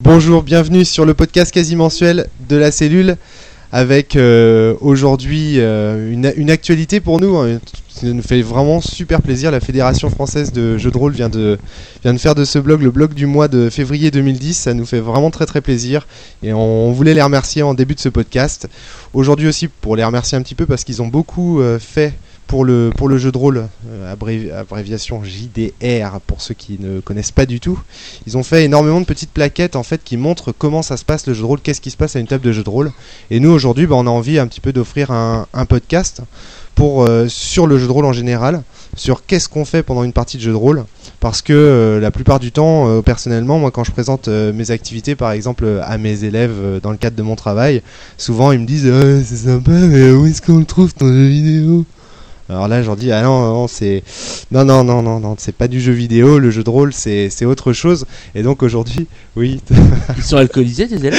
Bonjour, bienvenue sur le podcast quasi mensuel de la cellule avec aujourd'hui une actualité pour nous. Ça nous fait vraiment super plaisir. La Fédération française de jeux de rôle vient de faire de ce blog le blog du mois de février 2010. Ça nous fait vraiment très très plaisir et on voulait les remercier en début de ce podcast. Aujourd'hui aussi pour les remercier un petit peu parce qu'ils ont beaucoup fait pour le jeu de rôle, abréviation JDR pour ceux qui ne connaissent pas du tout. Ils ont fait énormément de petites plaquettes en fait qui montrent comment ça se passe le jeu de rôle, qu'est-ce qui se passe à une table de jeu de rôle. Et nous aujourd'hui on a envie un petit peu d'offrir un podcast sur le jeu de rôle en général, sur qu'est-ce qu'on fait pendant une partie de jeu de rôle. Parce que la plupart du temps, personnellement, moi quand je présente mes activités par exemple à mes élèves dans le cadre de mon travail, souvent ils me disent c'est sympa mais où est-ce qu'on le trouve ton jeu vidéo ? Alors là, je leur dis, ah non, c'est pas du jeu vidéo, le jeu de rôle, c'est autre chose. Et donc aujourd'hui, oui. Ils sont alcoolisés, tes élèves ?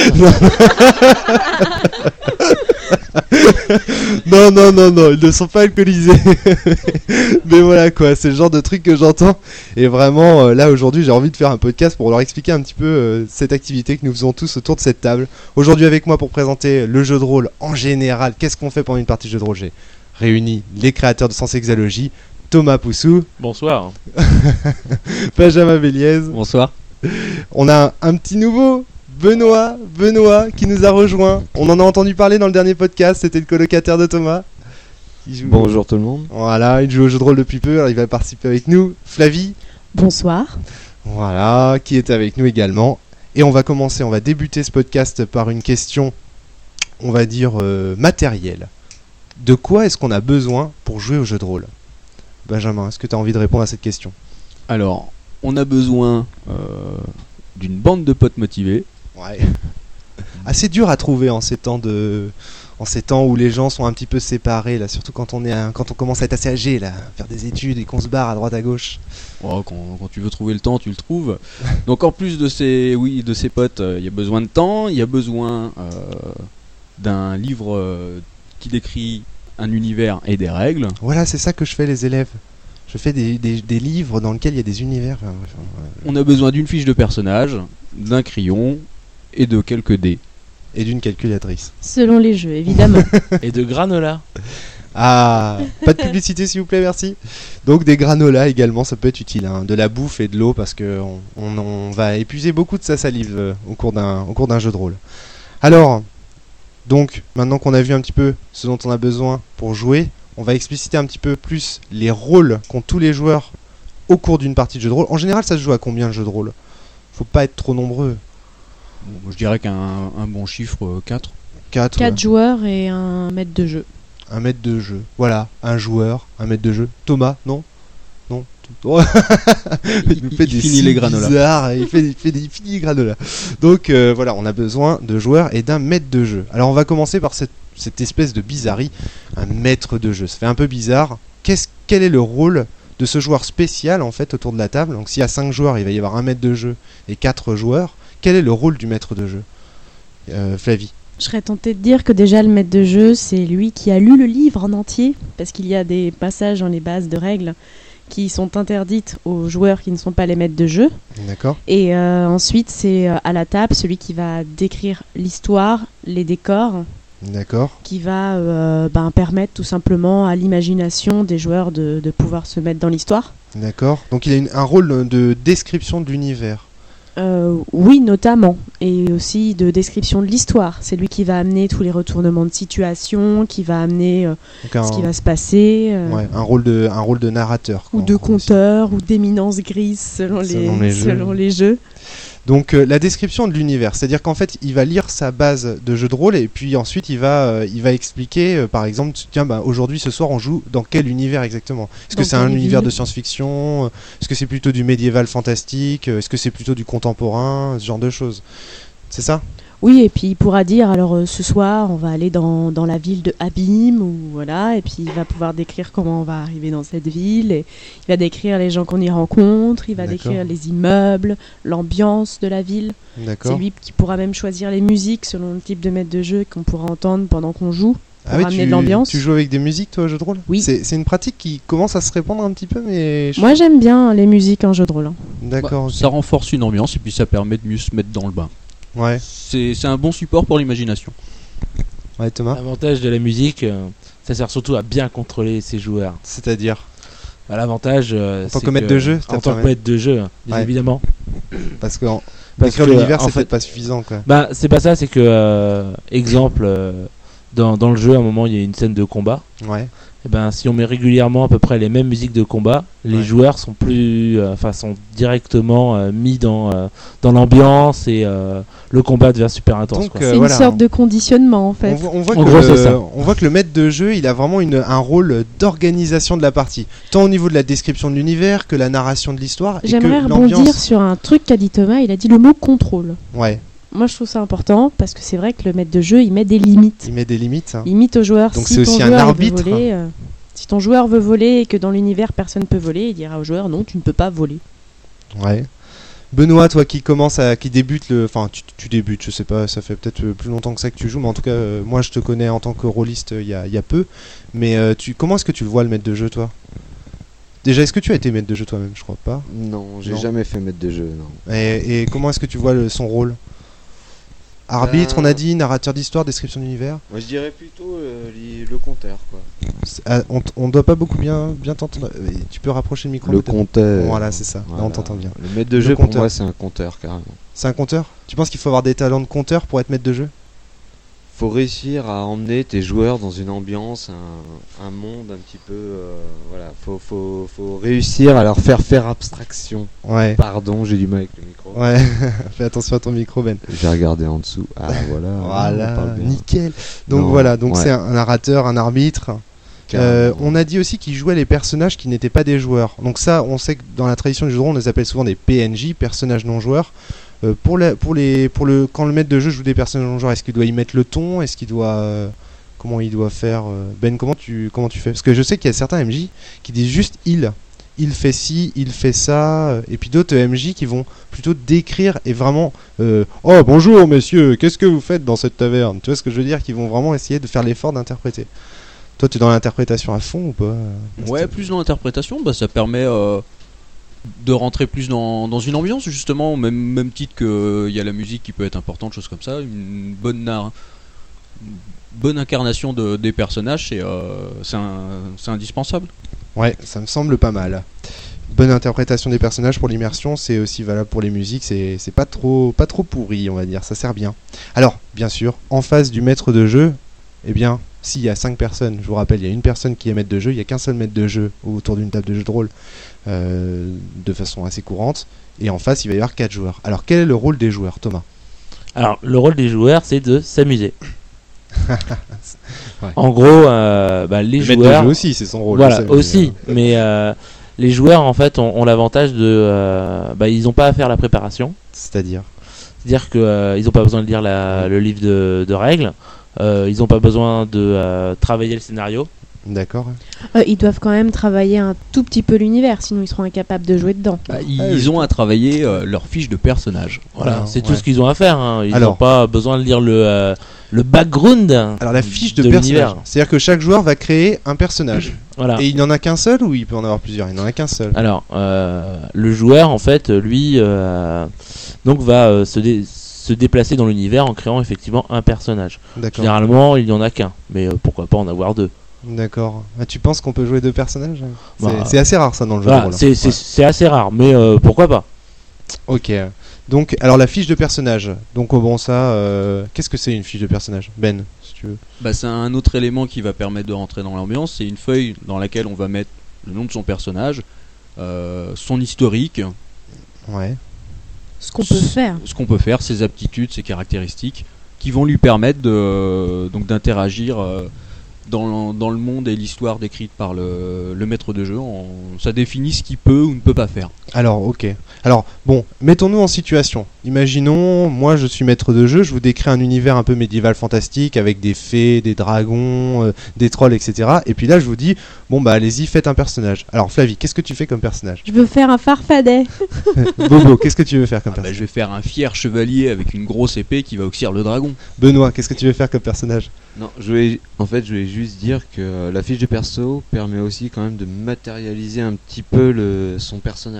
Non, ils ne sont pas alcoolisés. Mais voilà quoi, c'est le genre de truc que j'entends. Et vraiment, là aujourd'hui, j'ai envie de faire un podcast pour leur expliquer un petit peu cette activité que nous faisons tous autour de cette table. Aujourd'hui avec moi pour présenter le jeu de rôle en général, qu'est-ce qu'on fait pendant une partie de jeu de rôle ? J'ai réuni les créateurs de Sens Exalogie, Thomas Poussou. Bonsoir. Benjamin Béliez. Bonsoir. On a un petit nouveau, Benoît qui nous a rejoint. On en a entendu parler dans le dernier podcast, c'était le colocataire de Thomas. Bonjour tout le monde. Voilà, il joue au jeu de rôle depuis peu, alors il va participer avec nous. Flavie. Bonsoir. Voilà, qui est avec nous également. Et on va débuter ce podcast par une question, on va dire matérielle. De quoi est-ce qu'on a besoin pour jouer au jeu de rôle ? Benjamin, est-ce que tu as envie de répondre à cette question ? Alors, on a besoin d'une bande de potes motivés. Ouais. Assez dur à trouver en ces temps où les gens sont un petit peu séparés, là, surtout quand on commence à être assez âgé, là, faire des études et qu'on se barre à droite à gauche. Oh, quand tu veux trouver le temps, tu le trouves. Donc en plus de ces potes, il y a besoin de temps, il y a besoin d'un livre qui décrit un univers et des règles. Voilà, c'est ça que je fais les élèves. Je fais des livres dans lesquels il y a des univers. On a besoin d'une fiche de personnage, d'un crayon et de quelques dés. Et d'une calculatrice. Selon les jeux, évidemment. Et de granola. Ah, pas de publicité s'il vous plaît, merci. Donc des granolas également, ça peut être utile, hein. De la bouffe et de l'eau parce que on va épuiser beaucoup de sa salive au cours d'un jeu de rôle. Alors, donc, maintenant qu'on a vu un petit peu ce dont on a besoin pour jouer, on va expliciter un petit peu plus les rôles qu'ont tous les joueurs au cours d'une partie de jeu de rôle. En général, ça se joue à combien de jeux de rôle ? Faut pas être trop nombreux. Bon, je dirais qu'un bon chiffre, 4. 4 joueurs et un maître de jeu. Un maître de jeu. Voilà, un joueur, un maître de jeu. Thomas, non ? Non. Il finit les granolas. Il finit les granolas. Donc voilà, on a besoin de joueurs et d'un maître de jeu. Alors on va commencer par cette espèce de bizarrerie, un maître de jeu. Ça fait un peu bizarre. Quel est le rôle de ce joueur spécial en fait autour de la table ? Donc s'il y a 5 joueurs, il va y avoir un maître de jeu et 4 joueurs. Quel est le rôle du maître de jeu ? Flavie. Je serais tentée de dire que déjà le maître de jeu, c'est lui qui a lu le livre en entier, parce qu'il y a des passages dans les bases de règles qui sont interdites aux joueurs qui ne sont pas les maîtres de jeu. D'accord. Et ensuite, c'est à la table celui qui va décrire l'histoire, les décors. D'accord. Qui va permettre tout simplement à l'imagination des joueurs de pouvoir se mettre dans l'histoire. D'accord. Donc il a un rôle de description de l'univers. Oui, notamment. Et aussi de description de l'histoire. C'est lui qui va amener tous les retournements de situation, qui va amener ce qui va se passer. Ouais, un rôle de narrateur. Ou de conteur, ou d'éminence grise selon les jeux. Donc la description de l'univers, c'est-à-dire qu'en fait il va lire sa base de jeu de rôle et puis ensuite il va expliquer par exemple tiens aujourd'hui ce soir on joue dans quel univers exactement ? Est-ce que c'est un univers de science-fiction ? Est-ce que c'est plutôt du médiéval fantastique ? Est-ce que c'est plutôt du contemporain ? Ce genre de choses. C'est ça ? Oui, et puis il pourra dire alors ce soir on va aller dans la ville de Abîme ou voilà, et puis il va pouvoir décrire comment on va arriver dans cette ville, et il va décrire les gens qu'on y rencontre, il va décrire les immeubles, l'ambiance de la ville. D'accord. C'est lui qui pourra même choisir les musiques selon le type de maître de jeu qu'on pourra entendre pendant qu'on joue. Pour ramener de l'ambiance. Tu joues avec des musiques toi au jeu de rôle ? Oui. C'est une pratique qui commence à se répandre un petit peu mais... Moi j'aime bien les musiques en jeu de rôle. D'accord. Ça renforce une ambiance et puis ça permet de mieux se mettre dans le bain. Ouais. C'est un bon support pour l'imagination. Ouais, Thomas. L'avantage de la musique, ça sert surtout à bien contrôler ses joueurs. C'est-à-dire L'avantage, en tant que maître de jeu, en tant que maître de jeu, bien Ouais. évidemment. parce que Parce décrire que, l'univers, en c'est fait- peut-être pas suffisant, quoi. Bah, c'est pas ça, c'est que, exemple, dans le jeu, à un moment, il y a une scène de combat. Ouais. Et ben, si on met régulièrement à peu près les mêmes musiques de combat, les Ouais. joueurs sont sont directement mis dans l'ambiance et le combat devient super intense. Donc, quoi. C'est voilà, une sorte de conditionnement en fait. On voit En que gros, c'est le, ça. on voit que le maître de jeu, il a vraiment un rôle d'organisation de la partie, tant au niveau de la description de l'univers que la narration de l'histoire. et que J'aimerais l'ambiance. rebondir sur un truc qu'a dit Thomas. Il a dit le mot contrôle. Ouais, Moi, je trouve ça important parce que c'est vrai que le maître de jeu, il met des limites. il met des limites. Hein. Il limite aux joueurs. Donc si c'est ton aussi un joueur, il veut arbitre. voler, si ton joueur veut voler et que dans l'univers personne peut voler, il dira au joueur non, tu ne peux pas voler. Ouais. Benoît, toi qui débute enfin tu débutes, je sais pas, ça fait peut-être plus longtemps que ça que tu joues, mais en tout cas moi je te connais en tant que rôliste il y a peu. Mais comment est-ce que tu le vois le maître de jeu, toi? Déjà, est-ce que tu as été maître de jeu toi-même? Je crois pas. Non, j'ai Non. jamais fait maître de jeu, non. Et comment est-ce que tu vois son rôle? Arbitre, on a dit, narrateur d'histoire, description d'univers. Moi je dirais plutôt le compteur, quoi. On doit pas beaucoup bien t'entendre. Tu peux rapprocher le micro Le peut-être. compteur. Voilà, c'est ça. Là, Voilà. on t'entend bien. Le maître de Le jeu, pour compteur. moi, c'est un compteur, carrément. C'est un compteur? Tu penses qu'il faut avoir des talents de compteur pour être maître de jeu? Faut réussir à emmener tes joueurs dans une ambiance, un monde un petit peu. Voilà, faut réussir à leur faire abstraction. Ouais. Pardon, j'ai du mal avec le micro. Ouais. Fais attention à ton micro, Ben. J'ai regardé en dessous. Ah voilà. on Voilà, parle bien. nickel. Donc Non, voilà, donc ouais. c'est un narrateur, un arbitre. Carrément. On a dit aussi qu'il jouait les personnages qui n'étaient pas des joueurs. Donc ça, on sait que dans la tradition du jeu de rôle, on les appelle souvent des PNJ, personnages non joueurs. Quand le maître de jeu joue des personnages non joueurs, est-ce qu'il doit y mettre le ton? Est-ce qu'il doit comment il doit faire Ben, comment tu fais? Parce que je sais qu'il y a certains MJ qui disent juste il fait ci, il fait ça, et puis d'autres MJ qui vont plutôt décrire et vraiment oh bonjour messieurs, qu'est-ce que vous faites dans cette taverne? Tu vois ce que je veux dire? Qui vont vraiment essayer de faire l'effort d'interpréter. Toi, tu es dans l'interprétation à fond ou pas? Ouais, plus dans l'interprétation, ça permet de rentrer plus dans une ambiance, justement, même titre qu'il y a la musique qui peut être importante, choses comme ça, une bonne incarnation des personnages, c'est indispensable. Ouais, ça me semble pas mal. Bonne interprétation des personnages pour l'immersion, c'est aussi valable pour les musiques, c'est pas trop pourri, on va dire, ça sert bien. Alors, bien sûr, en face du maître de jeu, eh bien, s'il y a 5 personnes, je vous rappelle, il y a une personne qui est maître de jeu, il n'y a qu'un seul maître de jeu autour d'une table de jeu de rôle de façon assez courante, et en face, il va y avoir 4 joueurs. Alors, quel est le rôle des joueurs, Thomas? Alors, le rôle des joueurs, c'est de s'amuser. Ouais. En gros, les Le maître de joueurs. jeu aussi, c'est son rôle. Voilà, je sais, aussi. Mais les joueurs, en fait, ont l'avantage de. Ils n'ont pas à faire la préparation. C'est-à-dire C'est-à-dire qu'ils n'ont pas besoin de lire le livre de règles. Ils n'ont pas besoin de travailler le scénario. D'accord. Ils doivent quand même travailler un tout petit peu l'univers, sinon ils seront incapables de jouer dedans. Ils ont à travailler leur fiche de personnage. Voilà, Alors, c'est ouais. tout ce qu'ils ont à faire. Hein. Ils Alors. n'ont pas besoin de lire le background. Alors, la fiche de l'univers. personnage, c'est-à-dire que chaque joueur va créer un personnage. Voilà. Et il n'y en a qu'un seul ou il peut en avoir plusieurs? Il n'en a qu'un seul. Alors, le joueur, en fait, lui, donc va se déplacer dans l'univers en créant effectivement un personnage. D'accord. Généralement, il n'y en a qu'un, mais pourquoi pas en avoir deux. D'accord. Ah, tu penses qu'on peut jouer 2 personnages? Bah, C'est assez rare ça dans le jeu Voilà, de rôle. c'est assez rare, mais pourquoi pas. Ok. Donc, alors la fiche de personnage. Donc, bon, ça, qu'est-ce que c'est une fiche de personnage, Ben, si tu veux? C'est un autre élément qui va permettre de rentrer dans l'ambiance. C'est une feuille dans laquelle on va mettre le nom de son personnage, son historique, Ouais. Ce qu'on peut faire. ce qu'on peut faire, ses aptitudes, ses caractéristiques, qui vont lui permettre donc d'interagir dans le monde et l'histoire décrite par le maître de jeu. Ça définit ce qu'il peut ou ne peut pas faire. Alors, ok. Alors, bon, mettons-nous en situation. Imaginons, moi je suis maître de jeu, je vous décris un univers un peu médiéval fantastique avec des fées, des dragons, des trolls, etc. Et puis là, je vous dis, bon bah allez-y, faites un personnage. Alors, Flavie, qu'est-ce que tu fais comme personnage? Je veux faire un farfadet. Bobo, qu'est-ce que tu veux faire comme personnage? Je vais faire un fier chevalier avec une grosse épée qui va oxyre le dragon. Benoît, qu'est-ce que tu veux faire comme personnage? Non, je voulais juste dire que la fiche de perso permet aussi quand même de matérialiser un petit peu son personnage.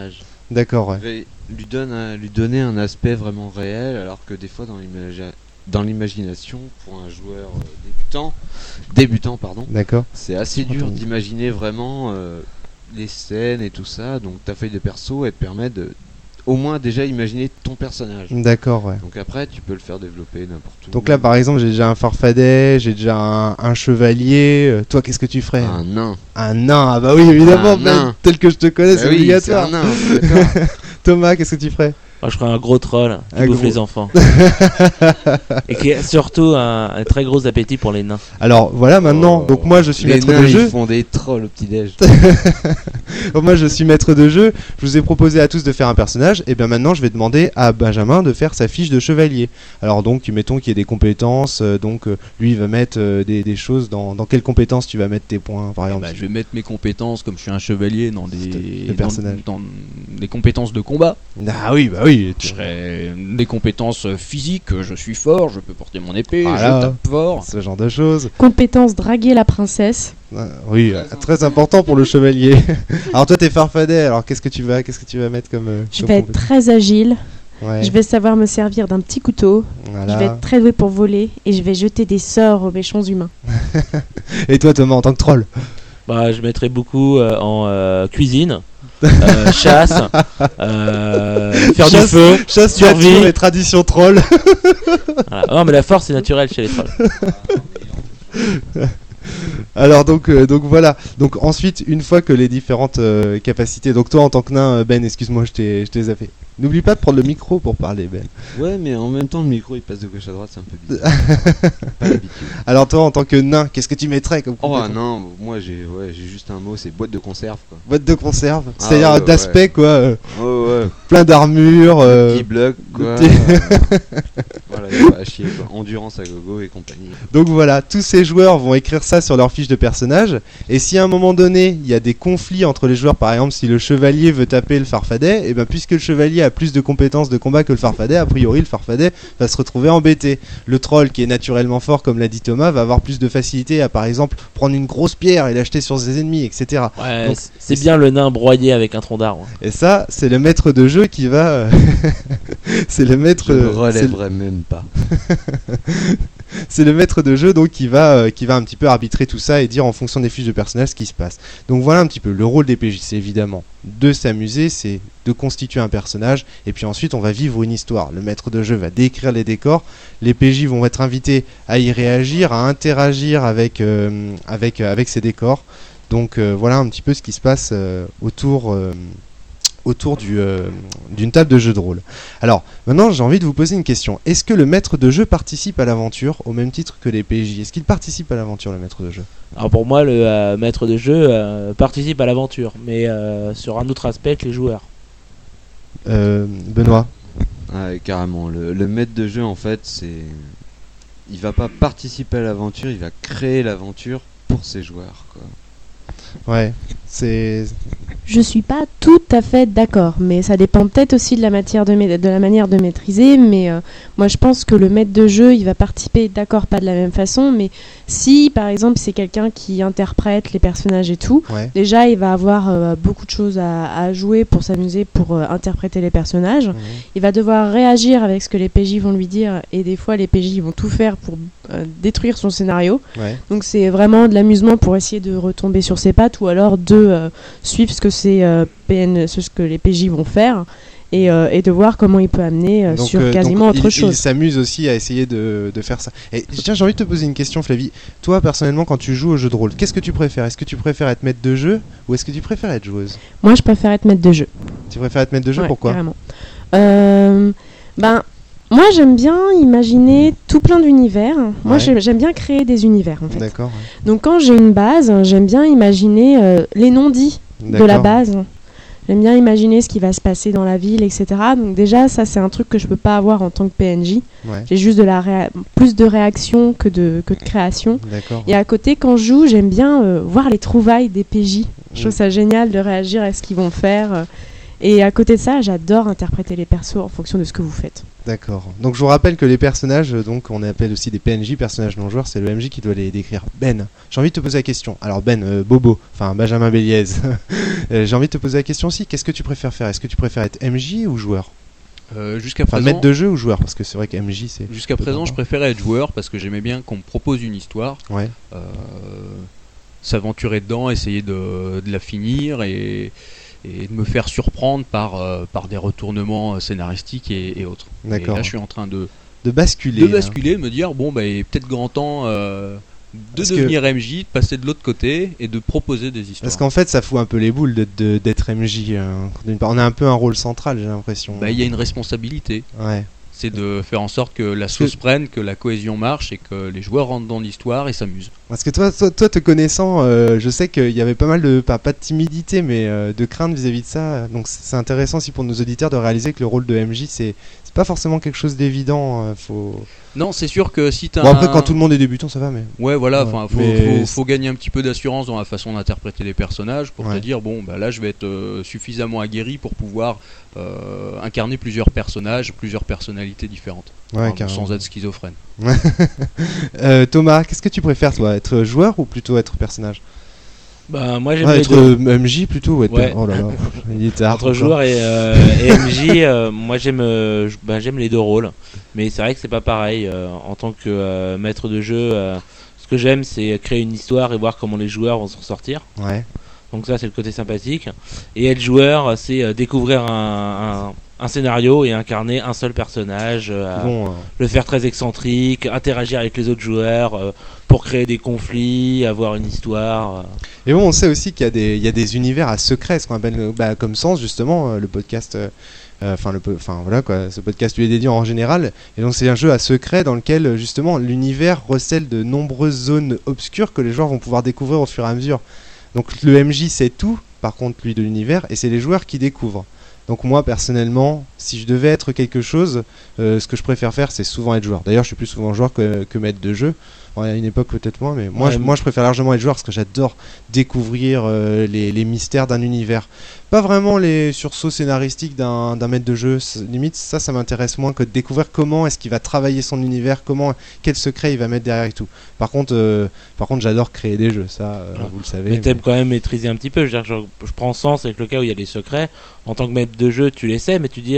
D'accord, ouais. Et lui donner un aspect vraiment réel, alors que des fois dans l'imagination, pour un joueur débutant pardon, D'accord. c'est assez dur d'imaginer vraiment les scènes et tout ça. Donc ta feuille de perso, elle te permet de au moins déjà imaginer ton personnage. D'accord, ouais. Donc après, tu peux le faire développer n'importe où. Donc là, par exemple, j'ai déjà un farfadet, j'ai déjà un chevalier. Toi, qu'est-ce que tu ferais? Un nain. Un nain, ah bah oui, évidemment, Un nain. tel que je te connais, c'est Oui, obligatoire. c'est un nain, d'accord. Thomas, qu'est-ce que tu ferais? Moi, je ferais un gros troll qui Un bouffe gros. les enfants. Et qui a surtout un très gros appétit pour les nains. Alors voilà, maintenant, donc moi je suis les maître nains, de jeu. Ils font des trolls au petit-déj. Moi je suis maître de jeu. Je vous ai proposé à tous de faire un personnage. Et bien maintenant, je vais demander à Benjamin de faire sa fiche de chevalier. Alors donc, mettons qu'il y ait des compétences. Lui, il va mettre des choses. Dans quelles compétences tu vas mettre tes points, par exemple? Je vais mettre mes compétences, comme je suis un chevalier, dans des personnages. dans des compétences de combat. Ah oui, bah oui. Je serai des compétences physiques, je suis fort, je peux porter mon épée, Voilà. je tape fort. Ce genre de choses. Compétence draguer la princesse. Oui, très important pour le chevalier. Alors toi, t'es farfadet. Alors qu'est-ce que tu vas mettre comme Je comme vais être compétence? très agile. Ouais. Je vais savoir me servir d'un petit couteau. Voilà. Je vais être très doué pour voler. Et je vais jeter des sorts aux méchants humains. Et toi, Thomas, en tant que troll? Bah, je mettrais beaucoup en cuisine, chasse, faire du feu. Chasse, survie. nature et tradition troll. Voilà. Non, mais la force c'est naturel chez les trolls. Alors donc voilà. Donc ensuite, une fois que les différentes capacités. Donc toi en tant que nain, Ben, excuse-moi, je t'ai zappé. N'oublie pas de prendre le micro pour parler, Ben. Ouais, mais en même temps, le micro il passe de gauche à droite, c'est un peu bizarre. Pas l'habitude. Alors toi en tant que nain, qu'est-ce que tu mettrais comme Oh compétence? non, moi j'ai juste un mot, c'est boîte de conserve quoi. Boîte de conserve. Ah, C'est-à-dire ouais, d'aspect quoi. Ouais. Plein d'armure. Petit bloc quoi. Voilà, y a pas à chier quoi. Endurance à gogo et compagnie. Donc voilà, tous ces joueurs vont écrire ça sur leur fiche de personnage. Et si à un moment donné, il y a des conflits entre les joueurs, par exemple si le chevalier veut taper le farfadet, et ben puisque le chevalier a plus de compétences de combat que le farfadet, a priori le farfadet va se retrouver embêté. Le troll qui est naturellement fort, comme l'a dit Thomas, va avoir plus de facilité à par exemple prendre une grosse pierre et l'acheter sur ses ennemis, etc. Ouais, Donc, c'est bien le nain broyé avec un tronc d'arbre. Et ça, c'est le maître de jeu qui va... c'est le maître... Je ne relèverai même pas. C'est le maître de jeu donc qui va un petit peu arbitrer tout ça et dire en fonction des fiches de personnage ce qui se passe. Donc voilà un petit peu le rôle des PJ, c'est évidemment de s'amuser, c'est de constituer un personnage et puis ensuite on va vivre une histoire. Le maître de jeu va décrire les décors, les PJ vont être invités à y réagir, à interagir avec ces décors. Donc voilà un petit peu ce qui se passe autour d'une table de jeu de rôle. Alors, maintenant j'ai envie de vous poser une question. Est-ce que le maître de jeu participe à l'aventure au même titre que les PJ? Est-ce qu'il participe à l'aventure, le maître de jeu? Alors pour moi, le maître de jeu participe à l'aventure, mais sur un autre aspect que les joueurs. Benoît? Ouais, carrément. Le maître de jeu, en fait, il va pas participer à l'aventure, il va créer l'aventure pour ses joueurs, quoi. Ouais, c'est... Je suis pas tout à fait d'accord, mais ça dépend peut-être aussi de la manière de maîtriser. Mais moi, je pense que le maître de jeu, il va participer, d'accord, pas de la même façon, mais si, par exemple, c'est quelqu'un qui interprète les personnages et tout, Ouais. déjà, il va avoir beaucoup de choses à jouer pour s'amuser, pour interpréter les personnages. Mhm. Il va devoir réagir avec ce que les PJ vont lui dire, et des fois, les PJ vont tout faire pour détruire son scénario. Ouais. Donc c'est vraiment de l'amusement pour essayer de retomber sur ses pattes ou alors de suivre ce que ce que les PJ vont faire et de voir comment il peut amener Donc, sur quasiment donc, autre il chose. s'amuse aussi à essayer de faire ça. Et tiens, j'ai envie de te poser une question, Flavie. Toi, personnellement, quand tu joues au jeu de rôle, qu'est-ce que tu préfères? Est-ce que tu préfères être maître de jeu ou est-ce que tu préfères être joueuse? Moi, je préfère être maître de jeu. Tu préfères être maître de jeu, Ouais, pourquoi? carrément. Moi, j'aime bien imaginer tout plein d'univers. Moi, Ouais. j'aime bien créer des univers, en fait. D'accord. Ouais. Donc, quand j'ai une base, j'aime bien imaginer les non-dits de la D'accord. base. J'aime bien imaginer ce qui va se passer dans la ville, etc. Donc déjà, ça, c'est un truc que je peux pas avoir en tant que PNJ. Ouais. J'ai juste plus de réaction que de création. D'accord. Et à côté, quand je joue, j'aime bien voir les trouvailles des PJ. Je trouve ça génial de réagir à ce qu'ils vont faire. Et à côté de ça, j'adore interpréter les persos en fonction de ce que vous faites. D'accord. Donc je vous rappelle que les personnages, donc on appelle aussi des PNJ, personnages non joueurs, c'est le MJ qui doit les décrire. Ben, j'ai envie de te poser la question. Alors Ben, Bobo, enfin Benjamin Béliez, J'ai envie de te poser la question aussi, qu'est-ce que tu préfères faire? Est-ce que tu préfères être MJ ou joueur? Jusqu'à Enfin, présent, maître de jeu ou joueur? Parce que c'est vrai que MJ c'est... jusqu'à présent, je préférais être joueur parce que j'aimais bien qu'on me propose une histoire, Ouais, s'aventurer dedans, essayer de la finir et de me faire surprendre par des retournements scénaristiques et autres. d'accord. Et là, je suis en train de basculer. là. basculer, me dire bon, bah, il est peut-être grand temps de Parce que- devenir MJ, de passer de l'autre côté et de proposer des histoires. Parce qu'en fait, ça fout un peu les boules d'être MJ. D'une part. On a un peu un rôle central, j'ai l'impression. Bah, il y a une responsabilité. Ouais. C'est de faire en sorte que la sauce prenne, que la cohésion marche et que les joueurs rentrent dans l'histoire et s'amusent. Parce que toi te connaissant, je sais qu'il y avait pas mal de, pas de timidité, mais de crainte vis-à-vis de ça. Donc c'est intéressant aussi pour nos auditeurs de réaliser que le rôle de MJ, c'est pas forcément quelque chose d'évident. Faut... Non, c'est sûr que si t'as Bon, après, quand tout le monde est débutant, ça va, mais... Ouais, voilà, Ouais, enfin, mais- faut gagner un petit peu d'assurance dans la façon d'interpréter les personnages pour Ouais. te dire bon, bah là, je vais être suffisamment aguerri pour pouvoir incarner plusieurs personnages, plusieurs personnalités différentes, Ouais, Enfin, carrément. sans être schizophrène. Thomas, qu'est-ce que tu préfères, toi? Être joueur ou plutôt être personnage? Bah, moi j'aime Ouais, les être deux. MJ plutôt ou être... Ouais. Oh là là, il était hard. Entre joueur et MJ, moi j'aime les deux rôles, mais c'est vrai que c'est pas pareil. En tant que maître de jeu, ce que j'aime c'est créer une histoire et voir comment les joueurs vont s'en sortir. Ouais. Donc ça c'est le côté sympathique. Et être joueur, c'est découvrir un scénario et incarner un seul personnage, Bon, le faire très excentrique, interagir avec les autres joueurs pour créer des conflits, avoir une histoire. Et bon, on sait aussi qu'il y a des univers à secret, ce qu'on appelle comme Sens, justement, le podcast. Enfin voilà quoi, ce podcast lui est dédié en général. Et donc c'est un jeu à secret dans lequel justement l'univers recèle de nombreuses zones obscures que les joueurs vont pouvoir découvrir au fur et à mesure. Donc le MJ sait tout, par contre lui de l'univers, et c'est les joueurs qui découvrent. Donc moi personnellement, si je devais être quelque chose, ce que je préfère faire c'est souvent être joueur. D'ailleurs je suis plus souvent joueur que maître de jeu. Bon, à une époque peut-être moins, mais moi, Ouais, moi je préfère largement être joueur parce que j'adore découvrir les mystères d'un univers. Pas vraiment les sursauts scénaristiques d'un maître de jeu, limite ça m'intéresse moins que de découvrir comment est-ce qu'il va travailler son univers, quel secret il va mettre derrière et tout. Par contre j'adore créer des jeux, ça vous le savez. Mais t'aimes quand même maîtriser un petit peu. Je veux dire, je prends Sens avec le cas où il y a des secrets. En tant que maître de jeu, tu les sais, mais tu dis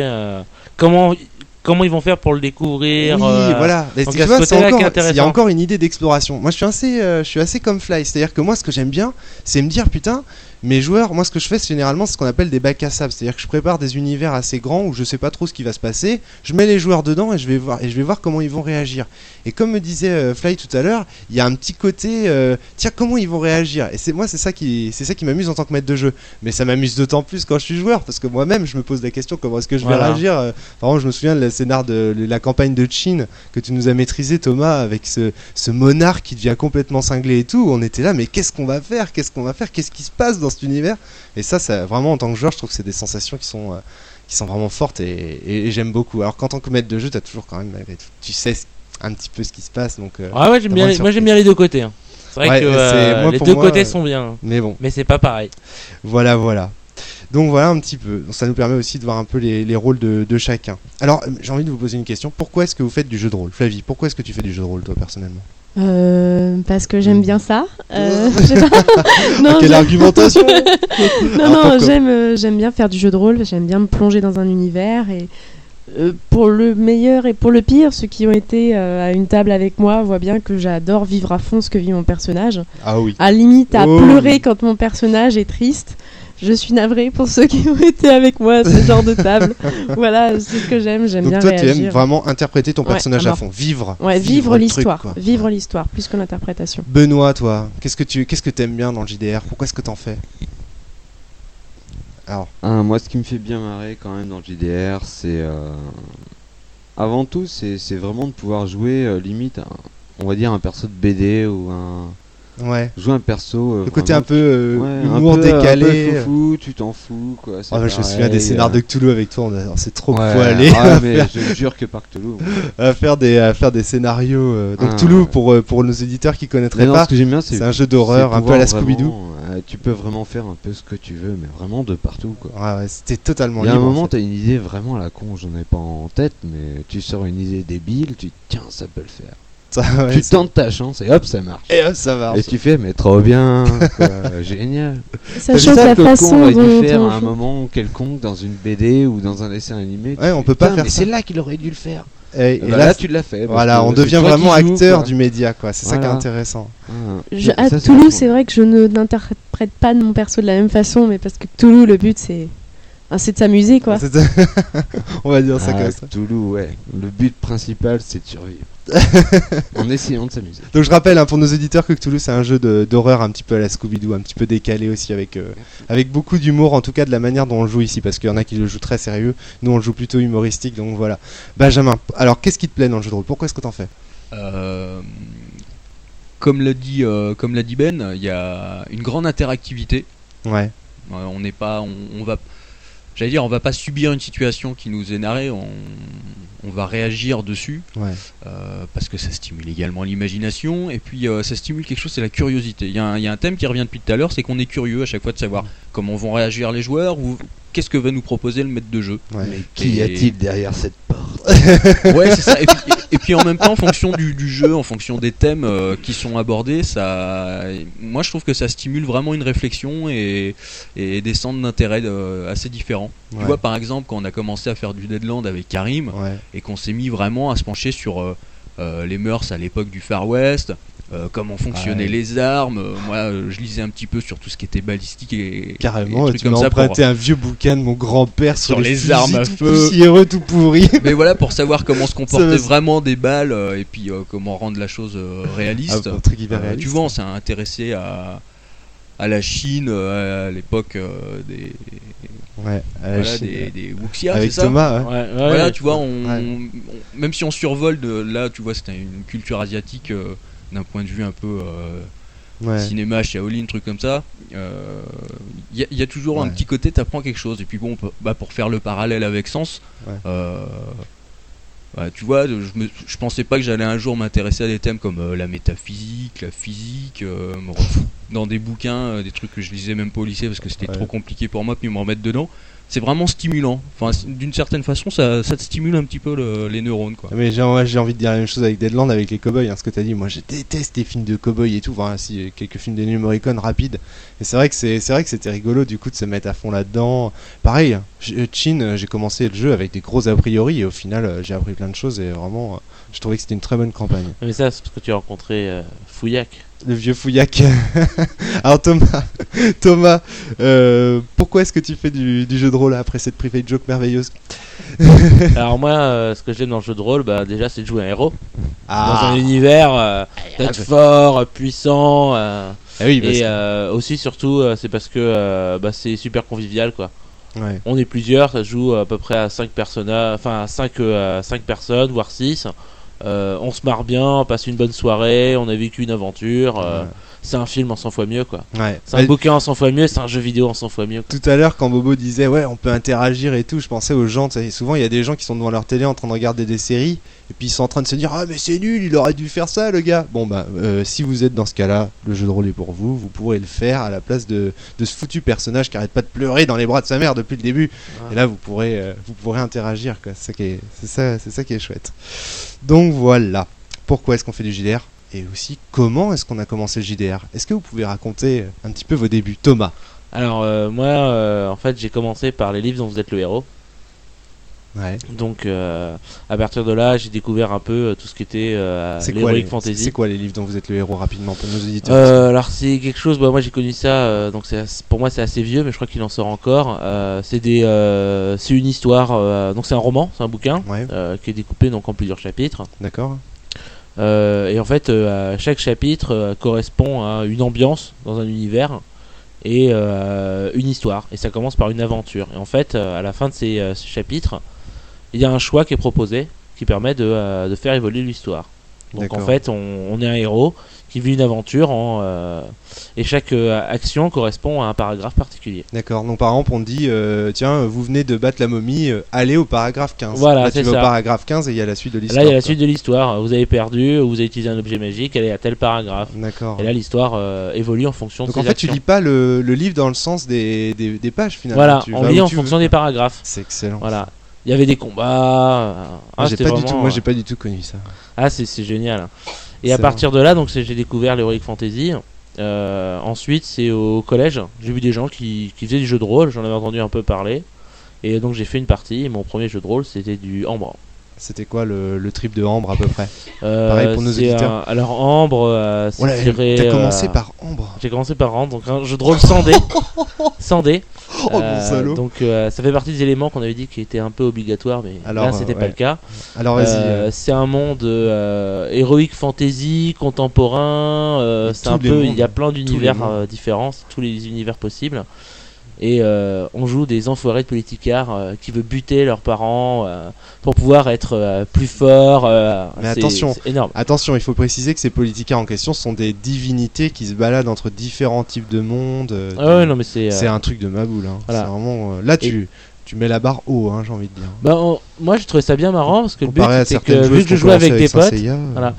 comment ils vont faire pour le découvrir. Oui, voilà. Mais donc tu à ce vois, côté-là qui est il y a intéressant. encore une idée d'exploration. Moi, je suis assez comme Fly. C'est-à-dire que moi, ce que j'aime bien, c'est me dire, putain, mes joueurs, moi, ce que je fais, c'est généralement ce qu'on appelle des bacs à sable. C'est-à-dire que je prépare des univers assez grands où je sais pas trop ce qui va se passer. Je mets les joueurs dedans et je vais voir comment ils vont réagir. Et comme me disait Fly tout à l'heure, il y a un petit côté, tiens, comment ils vont réagir. Et c'est ça qui m'amuse en tant que maître de jeu. Mais ça m'amuse d'autant plus quand je suis joueur parce que moi-même, je me pose la question comment est-ce que je vais Voilà. réagir. Par exemple, je me souviens de la scénar de la campagne de Chine que tu nous as maîtrisé, Thomas, avec ce monarque qui devient complètement cinglé et tout. On était là, mais qu'est-ce qu'on va faire? Qu'est-ce qui se passe dans cet univers? Et ça vraiment en tant que joueur, je trouve que c'est des sensations qui sont vraiment fortes et j'aime beaucoup. Alors qu'en tant que maître de jeu, t'as toujours quand même, malgré tout, tu sais un petit peu ce qui se passe. Donc, Ouais, j'aime bien. Moi, j'aime bien les deux côtés. Hein. C'est vrai Ouais, que moi, les pour deux moi, côtés sont bien, mais bon, mais c'est pas pareil. voilà. Donc voilà un petit peu. Donc, ça nous permet aussi de voir un peu les rôles de chacun. Alors, j'ai envie de vous poser une question. Pourquoi est-ce que vous faites du jeu de rôle? Flavie, pourquoi est-ce que tu fais du jeu de rôle, toi, personnellement? Parce que j'aime bien ça. Je sais pas. Non, Quelle argumentation? non, j'aime bien faire du jeu de rôle. J'aime bien me plonger dans un univers et pour le meilleur et pour le pire, ceux qui ont été à une table avec moi voient bien que j'adore vivre à fond ce que vit mon personnage. Ah oui. À limite à Oh. pleurer quand mon personnage est triste. Je suis navrée pour ceux qui ont été avec moi à ce genre de table. Voilà, c'est ce que j'aime Donc bien toi, tu réagir. aimes vraiment interpréter ton Ouais, personnage à à mort. fond, vivre. Ouais, vivre le truc, l'histoire. quoi. Vivre l'histoire, plus que l'interprétation. Benoît, toi, qu'est-ce que t'aimes bien dans le JDR? Pourquoi est-ce que t'en fais? Alors, Moi, ce qui me fait bien marrer quand même dans le JDR, c'est avant tout, c'est vraiment de pouvoir jouer limite, on va dire un perso de BD ou ouais. jouer un perso. Le côté vraiment un peu ouais, humour un peu décalé. foufou, tu t'en fous quoi. c'est Ah, je me souviens des pareil, scénars de Cthulhu avec toi, c'est trop ouais, poilé ouais, mais je jure que par Cthulhu. à faire des scénarios. Donc Ah, Cthulhu, ouais. pour nos éditeurs qui connaîtraient Mais non, pas, ce que j'aime bien, c'est un jeu d'horreur c'est un peu à la pouvoir Scooby-Doo. vraiment, tu peux vraiment faire un peu ce que tu veux, mais vraiment de partout quoi. Ouais, c'était totalement Il y a un libre. en moment, fait. t'as une idée vraiment à la con, j'en ai pas en tête, mais tu sors une idée débile, tu te dis, tiens, ça peut le faire. Ouais, Tu tentes ta chance et hop, ça marche. et hop, ça marche. Et tu fais, mais trop bien, quoi, génial. Sachant que ça la que le con façon aurait dû dont faire on à un joue- moment quelconque dans une BD ou dans un dessin animé. Ouais, on peut pas faire mais ça. c'est là qu'il aurait dû le faire. Et Bah là, là, tu l'as fait. parce voilà, que on c'est devient toi vraiment qui joues, acteur quoi. du média, quoi. C'est ça qui est Voilà. intéressant. À Ça, c'est Toulouse, vachement c'est vrai que je n'interprète pas mon perso de la même façon, mais parce que Toulouse, le but c'est de s'amuser, quoi. On va dire ça Ah, comme ça. Toulouse, ouais. Le but principal, c'est de survivre. En essayant de s'amuser. Donc je rappelle pour nos auditeurs que Cthulhu c'est un jeu d'horreur un petit peu à la Scooby-Doo, un petit peu décalé aussi avec beaucoup d'humour, en tout cas de la manière dont on le joue ici, parce qu'il y en a qui le jouent très sérieux, nous on le joue plutôt humoristique, donc voilà. Benjamin, alors qu'est-ce qui te plaît dans le jeu de rôle? Pourquoi est-ce que t'en fais? Comme l'a dit Ben, il y a une grande interactivité. Ouais. On n'est pas, on va, j'allais dire, on va pas subir une situation qui nous est narrée. On va réagir dessus, Ouais. parce que ça stimule également l'imagination, et puis ça stimule quelque chose, c'est la curiosité. Il y a un thème qui revient depuis tout à l'heure, c'est qu'on est curieux à chaque fois de savoir comment vont réagir les joueurs ou qu'est-ce que va nous proposer le maître de jeu. Ouais. Mais qu'y a-t-il derrière cette porte? Ouais, c'est ça. Et puis en même temps, en fonction du jeu, en fonction des thèmes qui sont abordés, moi je trouve que ça stimule vraiment une réflexion et des centres d'intérêt assez différents. Ouais. Tu vois, par exemple, quand on a commencé à faire du Deadland avec Karim, Ouais. et qu'on s'est mis vraiment à se pencher sur les mœurs à l'époque du Far West, comment fonctionnaient Ouais. les armes. Moi, je lisais un petit peu sur tout ce qui était balistique et Carrément, et tu trucs m'as comme ça emprunté un vieux bouquin de mon grand-père sur les fusils armes à tout feu. poussiéreux, tout pourri. Mais voilà, pour savoir comment se comportaient Ça, vraiment des balles et puis comment rendre la chose réaliste. Un truc hyper Tu réaliste. vois, on s'est intéressé à la Chine à l'époque des Ouais. voilà, des Wuxia, Avec c'est ça Thomas, ouais. Ouais, Voilà, ouais. tu vois, Ouais. même si on survole là, tu vois, c'était une culture asiatique d'un point de vue un peu Ouais. cinéma, Shaolin, truc comme ça. Il y a toujours un Ouais. petit côté, t'apprends quelque chose. Et puis bon, pour faire le parallèle avec Sens, Ouais. tu vois, je pensais pas que j'allais un jour m'intéresser à des thèmes comme la métaphysique, la physique, me refouler dans des bouquins, des trucs que je lisais même pas au lycée parce que c'était Ouais. trop compliqué pour moi, puis me remettre dedans. C'est vraiment stimulant. Enfin, d'une certaine façon, ça te stimule un petit peu les neurones, quoi. Mais j'ai envie de dire la même chose avec Deadland, avec les cowboys, ce que t'as dit. Moi, je déteste les films de cowboys et tout. Enfin, si quelques films d'Ennio Morricone rapides. Et c'est vrai que c'était rigolo du coup de se mettre à fond là-dedans. Pareil, Chin, j'ai commencé le jeu avec des gros a priori et au final, j'ai appris plein de choses et vraiment, je trouvais que c'était une très bonne campagne. Mais ça, c'est parce que tu as rencontré Fouillac. Le vieux fouillac. Alors Thomas, pourquoi est-ce que tu fais du jeu de rôle après cette private joke merveilleuse? Alors moi, ce que j'aime dans le jeu de rôle, déjà, c'est de jouer un héros dans un Ah, univers d'être fort, puissant, ah oui, et aussi surtout, c'est parce que c'est super convivial, quoi. ouais. On est plusieurs, ça se joue à peu près à 5 personnages, enfin à 5 personnes, voire 6. On se marre bien, on passe une bonne soirée, on a vécu une aventure. Ouais. C'est un film en 100 fois mieux, quoi. Ouais. C'est un bouquin en 100 fois mieux, c'est un jeu vidéo en 100 fois mieux, quoi. Tout à l'heure, quand Bobo disait ouais, on peut interagir et tout, je pensais aux gens. Tu sais, souvent, il y a des gens qui sont devant leur télé en train de regarder des séries et puis ils sont en train de se dire ah mais c'est nul, il aurait dû faire ça, le gars. Bon si vous êtes dans ce cas-là, le jeu de rôle est pour vous. Vous pourrez le faire à la place de ce foutu personnage qui arrête pas de pleurer dans les bras de sa mère depuis le début. Ouais. Et là, vous pourrez interagir, quoi. C'est ça qui est chouette. Donc voilà. Pourquoi est-ce qu'on fait du JDR? Et aussi, comment est-ce qu'on a commencé le JDR? Est-ce que vous pouvez raconter un petit peu vos débuts, Thomas? Alors moi, en fait, j'ai commencé par les livres dont vous êtes le héros. Ouais. Donc à partir de là, j'ai découvert un peu tout ce qui était C'est quoi, l'heroic fantasy. c'est quoi les livres dont vous êtes le héros, rapidement, pour nos auditeurs? Alors c'est quelque chose, moi j'ai connu ça, donc pour moi c'est assez vieux, mais je crois qu'il en sort encore. C'est une histoire, donc c'est un roman, c'est un bouquin Ouais, qui est découpé donc en plusieurs chapitres. d'accord. Et en fait, chaque chapitre correspond à une ambiance dans un univers et une histoire. Et ça commence par une aventure. Et en fait, à la fin de ces chapitres, il y a un choix qui est proposé qui permet de faire évoluer l'histoire. Donc D'accord. en fait, on est un héros qui vit une aventure et chaque action correspond à un paragraphe particulier. D'accord, donc par exemple on te dit tiens vous venez de battre la momie, allez au paragraphe 15. Voilà, là, c'est tu vas ça. au paragraphe 15 et il y a la suite de l'histoire. Là, il y a la quoi. suite de l'histoire. Vous avez perdu, vous avez utilisé un objet magique, elle est à tel paragraphe. D'accord. Et là, l'histoire évolue en fonction Donc de en ses fait tu actions. lis pas le livre dans le sens des pages finalement. Voilà, Tu on vas lit où en tu fonction veux. des paragraphes. C'est excellent. Voilà. Il y avait des combats. Moi, C'était vraiment, moi, j'ai pas du tout connu ça. Ah, c'est génial. Et C'est à partir de là, donc j'ai découvert l'Heroic Fantasy. Ensuite, c'est au collège. J'ai vu des gens qui faisaient du jeu de rôle. J'en avais entendu un peu parler. Et donc j'ai fait une partie. Et mon premier jeu de rôle, c'était du Ambre. C'était quoi le trip de Ambre à peu près? Pareil pour nos auditeurs. Alors Ambre, c'est tiré. T'as commencé par Ambre. J'ai commencé par Ambre, donc un jeu de rôle sans dés. Sans dés. Oh mon salaud. Donc ça fait partie des éléments qu'on avait dit qui étaient un peu obligatoires, mais alors, là c'était pas le cas. Alors vas-y. C'est un monde héroïque fantasy contemporain. C'est un peu, il y a plein d'univers différents, tous les univers possibles. Et on joue des enfoirés de politicards qui veulent buter leurs parents pour pouvoir être plus forts. Mais attention, c'est énorme. Attention, il faut préciser que ces politicards en question sont des divinités qui se baladent entre différents types de mondes. Ouais, non, mais c'est un truc de ma boule. Hein. Voilà. C'est vraiment, là, tu mets la barre haut, hein, j'ai envie de dire. Bah, moi, j'ai trouvé ça bien marrant parce que le but, c'est que vu que je jouais avec des potes, voilà.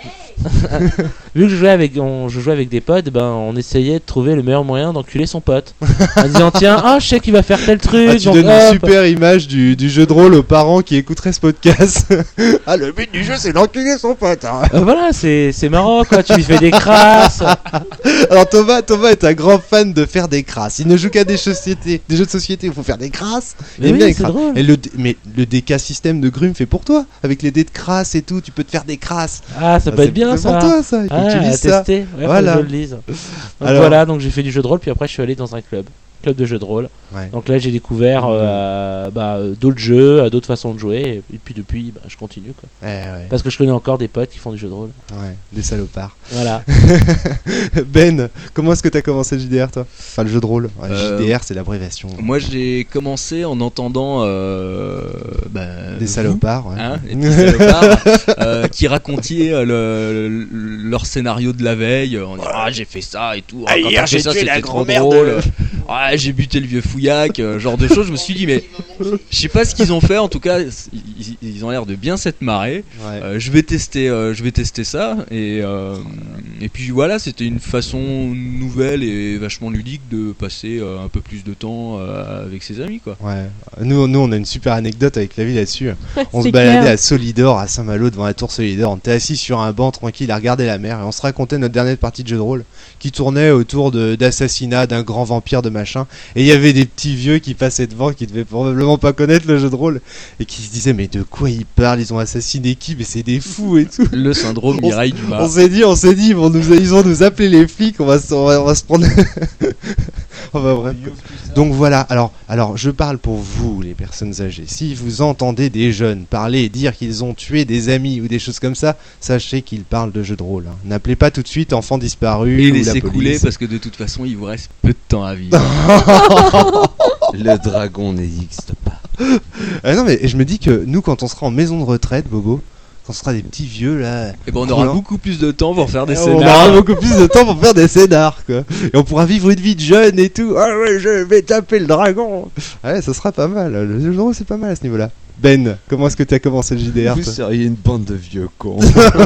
Vu que je jouais avec des potes, ben on essayait de trouver le meilleur moyen d'enculer son pote. En disant tiens, je sais qu'il va faire tel truc. Tu donnes une super image du jeu de rôle aux parents qui écouteraient ce podcast. Le but du jeu c'est d'enculer son pote. Hein. Voilà, c'est marrant quoi. Tu lui fais des crasses. Alors Thomas est un grand fan de faire des crasses. Il ne joue qu'à des jeux de société où il faut faire des crasses. Mais oui, c'est drôle. Et le DK système de Grume fait pour toi. Avec les dés de crasse et tout, tu peux te faire des crasses. Ah, ça peut être bien. C'est pour toi ça, il faut que tu lises ça. Ouais, voilà. je le lise. Donc voilà, donc j'ai fait du jeu de rôle, puis après je suis allé dans un club de jeu de rôle. Ouais. Donc là j'ai découvert d'autres jeux, d'autres façons de jouer, et puis depuis je continue quoi. Ouais. Parce que je connais encore des potes qui font du jeu de rôle. Ouais, des salopards. Voilà. Ben, comment est-ce que t'as commencé le JDR toi? Enfin le jeu de rôle. JDR c'est l'abréviation. Moi j'ai commencé en entendant des salopards, des petits salopards qui racontaient leur scénario de la veille. On dit j'ai fait ça et tout. Quand hier j'ai tué la grand-mère drôle. J'ai buté le vieux fouillac, genre de choses. Je me suis dit mais je sais pas ce qu'ils ont fait. En tout cas ils ont l'air de bien s'être marrés. Ouais. Je vais tester ça et puis voilà, c'était une façon nouvelle et vachement ludique de passer un peu plus de temps avec ses amis quoi. Ouais. Nous on a une super anecdote avec la vie là-dessus. On se baladait à Solidor, à Saint-Malo, devant la tour Solidor. On était assis sur un banc tranquille à regarder la mer et on se racontait notre dernière partie de jeu de rôle qui tournait autour d'assassinat d'un grand vampire de machin. Et il y avait des petits vieux qui passaient devant qui devaient probablement pas connaître le jeu de rôle et qui se disaient mais de quoi ils parlent, ils ont assassiné qui, mais c'est des fous et tout. Le syndrome Mireille Dumas. On s'est dit ils vont nous appeler les flics, on va se prendre. Enfin, bref. Donc voilà, alors je parle pour vous les personnes âgées. Si vous entendez des jeunes parler et dire qu'ils ont tué des amis ou des choses comme ça, sachez qu'ils parlent de jeux de rôle. N'appelez pas tout de suite enfant disparu et ou laissez la police. couler parce que de toute façon il vous reste peu de temps à vivre. Le dragon n'existe pas. Non mais je me dis que nous quand on sera en maison de retraite, Bobo, quand on sera des petits vieux là, et on aura beaucoup plus de temps pour faire des scénars. On aura beaucoup plus de temps pour faire des scénars quoi. Et on pourra vivre une vie de jeune et tout. Ah ouais, je vais taper le dragon. Ouais, ça sera pas mal. Le jeu de rôle c'est pas mal à ce niveau-là. Ben, comment est-ce que tu as commencé le JDR? Vous seriez une bande de vieux cons.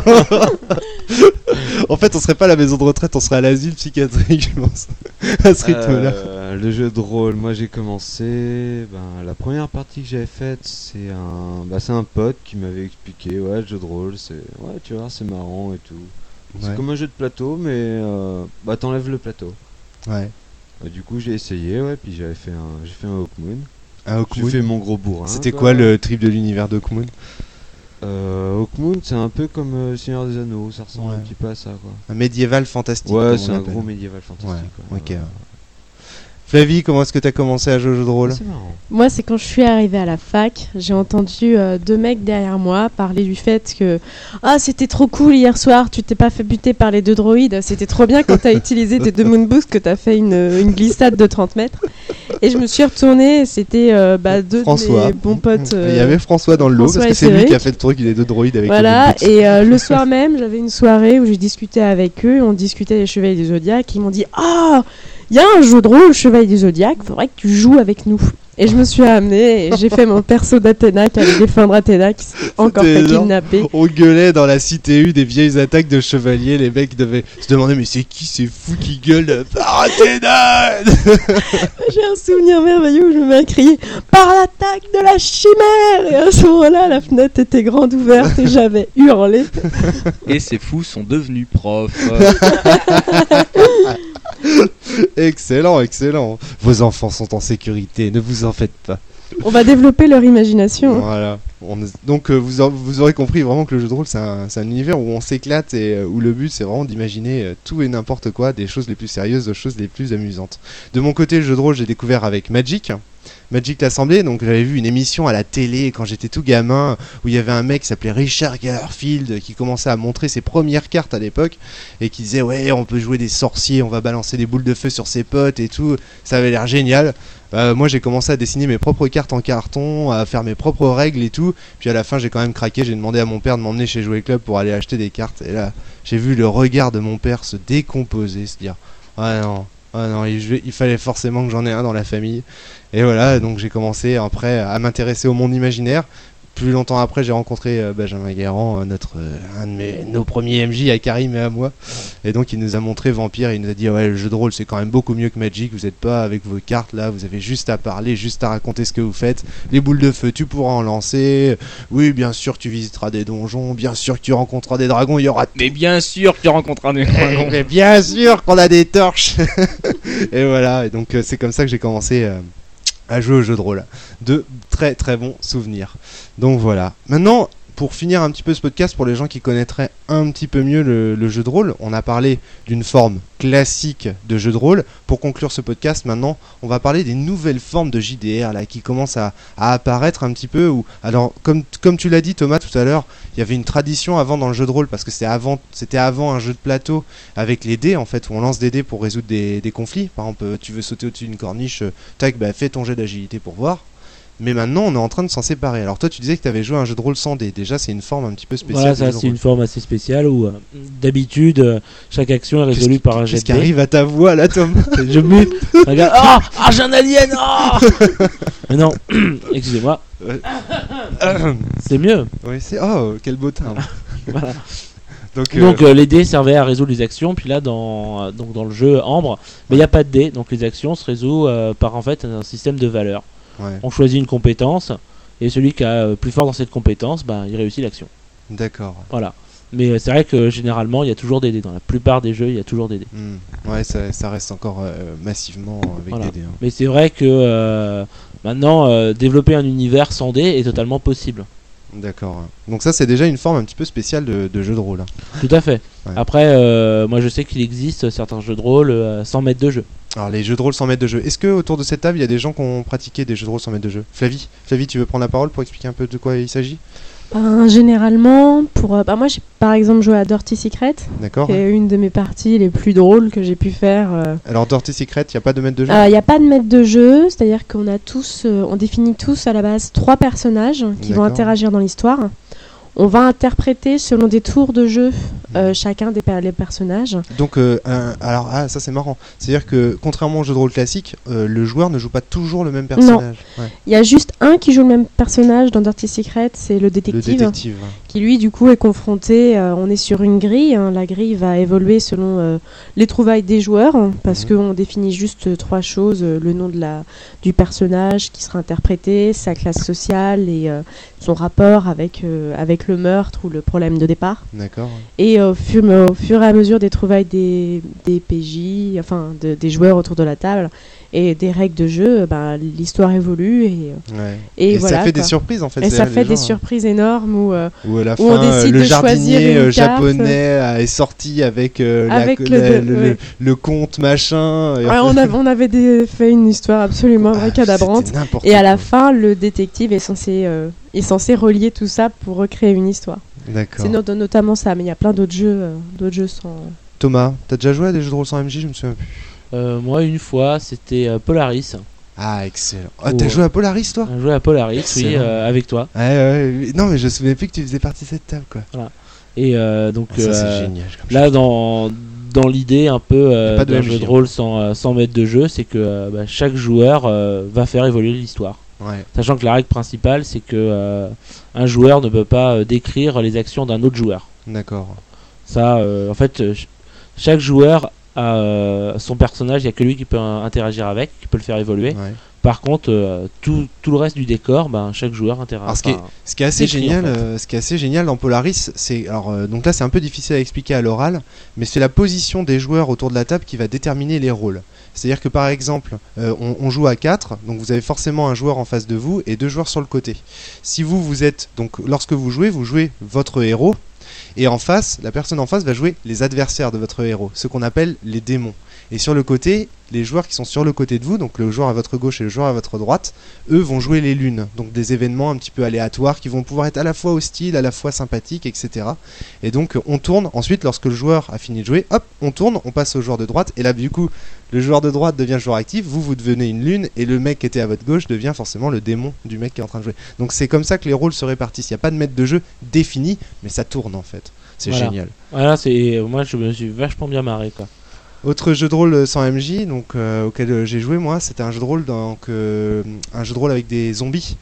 En fait, on serait pas à la maison de retraite, on serait à l'asile psychiatrique, je pense. À ce rythme-là. Le jeu de rôle, moi j'ai commencé. La première partie que j'avais faite, c'est un pote qui m'avait expliqué. Ouais, le jeu de rôle, tu vois, c'est marrant et tout. C'est comme un jeu de plateau, mais t'enlèves le plateau. Ouais. Du coup, j'ai essayé, puis j'ai fait un Hawkmoon. J'ai fait mon gros bourrin. C'était quoi le trip de l'univers d'Hawkmoon? Hawkmoon, c'est un peu comme Seigneur des Anneaux, ça ressemble un petit peu à ça quoi. Un médiéval fantastique. Ouais, c'est un gros médiéval fantastique. Ouais. Ok. Flavie, comment est-ce que tu as commencé à jouer au jeu de rôle? C'est marrant. Moi, c'est quand je suis arrivée à la fac, j'ai entendu deux mecs derrière moi parler du fait que c'était trop cool hier soir, tu t'es pas fait buter par les deux droïdes, c'était trop bien quand t'as utilisé tes deux moonboosts que t'as fait une glissade de 30 mètres. Et je me suis retournée, c'était deux François. de mes bons potes. Il y avait François dans le lot, parce que c'est lui qui a fait le truc, il est deux droïdes avec voilà, et le soir même, j'avais une soirée où j'ai discuté avec eux, on discutait des Chevaliers du Zodiaque, ils m'ont dit il y a un jeu de rôle Chevalier du Zodiaque, faudrait que tu joues avec nous. Et je me suis amenée et j'ai fait mon perso d'Athéna qui allait défendre Athéna qui s'est encore fait kidnapper. On gueulait dans la cité U des vieilles attaques de chevaliers. Les mecs devaient se demander mais c'est qui ces fous qui gueulent par Athéna. J'ai un souvenir merveilleux où je me mets à crier par l'attaque de la chimère. Et à ce moment-là, la fenêtre était grande ouverte et j'avais hurlé. Et ces fous sont devenus profs. Excellent, excellent. Vos enfants sont en sécurité, ne vous en faites pas. On va développer leur imagination. Voilà. Donc vous aurez compris vraiment que le jeu de rôle c'est un univers où on s'éclate et où le but c'est vraiment d'imaginer tout et n'importe quoi, des choses les plus sérieuses aux choses les plus amusantes. De mon côté, le jeu de rôle j'ai découvert avec Magic l'Assemblée. Donc j'avais vu une émission à la télé quand j'étais tout gamin où il y avait un mec qui s'appelait Richard Garfield qui commençait à montrer ses premières cartes à l'époque et qui disait ouais on peut jouer des sorciers, on va balancer des boules de feu sur ses potes et tout, ça avait l'air génial. Moi j'ai commencé à dessiner mes propres cartes en carton, à faire mes propres règles et tout, puis à la fin j'ai quand même craqué, j'ai demandé à mon père de m'emmener chez Jouet Club pour aller acheter des cartes et là j'ai vu le regard de mon père se décomposer, se dire ah non, il fallait forcément que j'en ai un dans la famille. Et voilà, donc j'ai commencé après à m'intéresser au monde imaginaire. Plus longtemps après, j'ai rencontré Benjamin Guérand, un de nos premiers MJ à Karim et à moi. Et donc il nous a montré Vampire, il nous a dit ouais le jeu de rôle c'est quand même beaucoup mieux que Magic, vous n'êtes pas avec vos cartes là, vous avez juste à parler, juste à raconter ce que vous faites. Les boules de feu tu pourras en lancer, oui bien sûr tu visiteras des donjons, bien sûr que tu rencontreras des dragons, il y aura... Mais bien sûr que tu rencontreras des dragons. Mais bien sûr qu'on a des torches. Et voilà, et donc c'est comme ça que j'ai commencé... à jouer au jeu de rôle. De très très bons souvenirs. Donc voilà. Maintenant, pour finir un petit peu ce podcast, pour les gens qui connaîtraient un petit peu mieux le jeu de rôle, on a parlé d'une forme classique de jeu de rôle. Pour conclure ce podcast, maintenant, on va parler des nouvelles formes de JDR là, qui commencent à apparaître un petit peu. Alors, comme tu l'as dit Thomas tout à l'heure, il y avait une tradition avant dans le jeu de rôle, parce que c'était avant un jeu de plateau avec les dés, en fait, où on lance des dés pour résoudre des conflits. Par exemple, tu veux sauter au-dessus d'une corniche, tac, fais ton jet d'agilité pour voir. Mais maintenant, on est en train de s'en séparer. Alors toi, tu disais que tu avais joué à un jeu de rôle sans dés. Déjà, c'est une forme un petit peu spéciale. Voilà, ça, c'est une forme assez spéciale où, d'habitude, chaque action est résolue par un jet de dés. Qu'est-ce qui arrive à ta voix, là, Tom? Je mute. Regarde. Ah, j'ai un alien. Mais non, excusez-moi. C'est mieux. Oui, oh, quel beau terme. Voilà. Donc les dés servaient à résoudre les actions. Puis là, dans le jeu Ambre, il n'y a pas de dés. Donc les actions se résolvent par en fait un système de valeurs. Ouais. On choisit une compétence et celui qui a plus fort dans cette compétence, il réussit l'action. D'accord. Voilà. Mais c'est vrai que généralement il y a toujours des dés. Dans la plupart des jeux, il y a toujours des dés. Ouais, ça reste encore massivement avec des dés. Hein. Mais c'est vrai que maintenant, développer un univers sans dés est totalement possible. D'accord. Donc ça c'est déjà une forme un petit peu spéciale de jeu de rôle. Tout à fait. Ouais. Après, moi je sais qu'il existe certains jeux de rôle sans maître de jeu. Alors les jeux de rôle sans maître de jeu. Est-ce que autour de cette table il y a des gens qui ont pratiqué des jeux de rôle sans maître de jeu? Flavie, tu veux prendre la parole pour expliquer un peu de quoi il s'agit? Généralement, moi j'ai par exemple joué à Dirty Secret, d'accord, qui est une de mes parties les plus drôles que j'ai pu faire. Alors Dirty Secret, il n'y a pas de maître de jeu? Il n'y a pas de maître de jeu, c'est-à-dire qu'on a on définit tous à la base 3 personnages qui vont interagir dans l'histoire. On va interpréter selon des tours de jeu chacun des personnages. Donc, ça c'est marrant. C'est-à-dire que contrairement au jeu de rôle classique, le joueur ne joue pas toujours le même personnage. Non. Il y a juste un qui joue le même personnage dans Dirty Secret, c'est le détective. Qui lui du coup est confronté, on est sur une grille, la grille va évoluer selon les trouvailles des joueurs, parce qu'on définit juste 3 choses, le nom du personnage qui sera interprété, sa classe sociale et son rapport avec le meurtre ou le problème de départ. D'accord. Et au fur et à mesure des trouvailles des PJ, enfin des joueurs autour de la table et des règles de jeu, l'histoire évolue et voilà, ça fait des surprises en fait. Et ça fait des surprises énormes où à la où fin, on décide le de choisir jardinier une japonais est sorti avec le conte machin. On avait fait une histoire absolument vracadabrante. Et à la fin, le détective est censé relier tout ça pour recréer une histoire. D'accord. C'est notamment ça, mais il y a plein d'autres jeux sans... Thomas, t'as déjà joué à des jeux de rôle sans MJ? Je me souviens plus. Moi, une fois, c'était Polaris. Ah, excellent. T'as joué à Polaris, toi? J'ai joué à Polaris, excellent. Oui, avec toi. Ouais. Non, mais je me souvenais plus que tu faisais partie de cette table, quoi. Voilà. Et donc, ça, c'est génial. Là, dans dans l'idée un peu pas de d'un MJ, jeu de rôle sans maître de jeu, c'est que chaque joueur va faire évoluer l'histoire. Ouais. Sachant que la règle principale, c'est que un joueur ne peut pas décrire les actions d'un autre joueur. D'accord. Ça, en fait, chaque joueur a son personnage, il n'y a que lui qui peut interagir avec, qui peut le faire évoluer. Ouais. Par contre, tout le reste du décor, chaque joueur interagit. Alors, ce qui est assez génial, ce qui est assez génial dans Polaris, c'est donc là c'est un peu difficile à expliquer à l'oral, mais c'est la position des joueurs autour de la table qui va déterminer les rôles. C'est-à-dire que par exemple, on joue à 4, donc vous avez forcément un joueur en face de vous et 2 joueurs sur le côté. Si vous êtes donc lorsque vous jouez votre héros. Et en face, la personne en face va jouer les adversaires de votre héros, ce qu'on appelle les démons. Et sur le côté, les joueurs qui sont sur le côté de vous, donc le joueur à votre gauche et le joueur à votre droite, eux vont jouer les lunes, donc des événements un petit peu aléatoires qui vont pouvoir être à la fois hostiles, à la fois sympathiques, etc. Et donc on tourne, ensuite lorsque le joueur a fini de jouer, hop, on tourne, on passe au joueur de droite, et là du coup, le joueur de droite devient joueur actif, vous devenez une lune, et le mec qui était à votre gauche devient forcément le démon du mec qui est en train de jouer. Donc c'est comme ça que les rôles se répartissent, il n'y a pas de maître de jeu défini, mais ça tourne en fait. C'est génial. Voilà, moi je me suis vachement bien marré quoi. Autre jeu de rôle sans MJ, donc auquel j'ai joué moi, c'était un jeu de rôle un jeu de rôle avec des zombies.